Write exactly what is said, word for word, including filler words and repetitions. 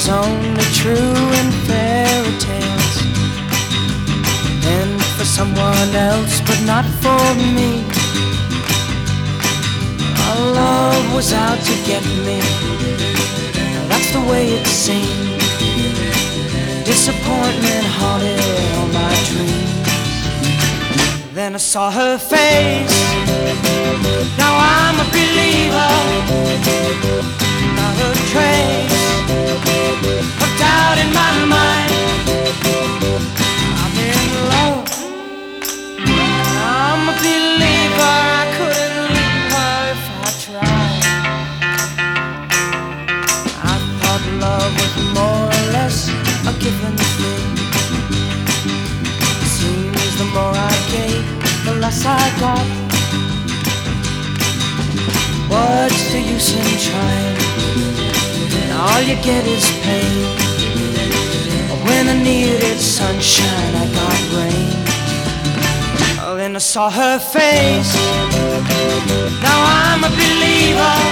was only true in fairy tales, and for someone else, but not for me. Our love was out to get me, that's the way it seemed. Disappointment haunted all my dreams. Then I saw her face, now I'm a believer. Not a trace of doubt in my mind. I'm in love, I'm a believer. I couldn't leave her if I tried. I thought love was more or less a given thing. Seems the more I gave, the less I got. What's the use in trying? All you get is pain. When I needed sunshine, I got rain. Oh, then I saw her face, now I'm a believer.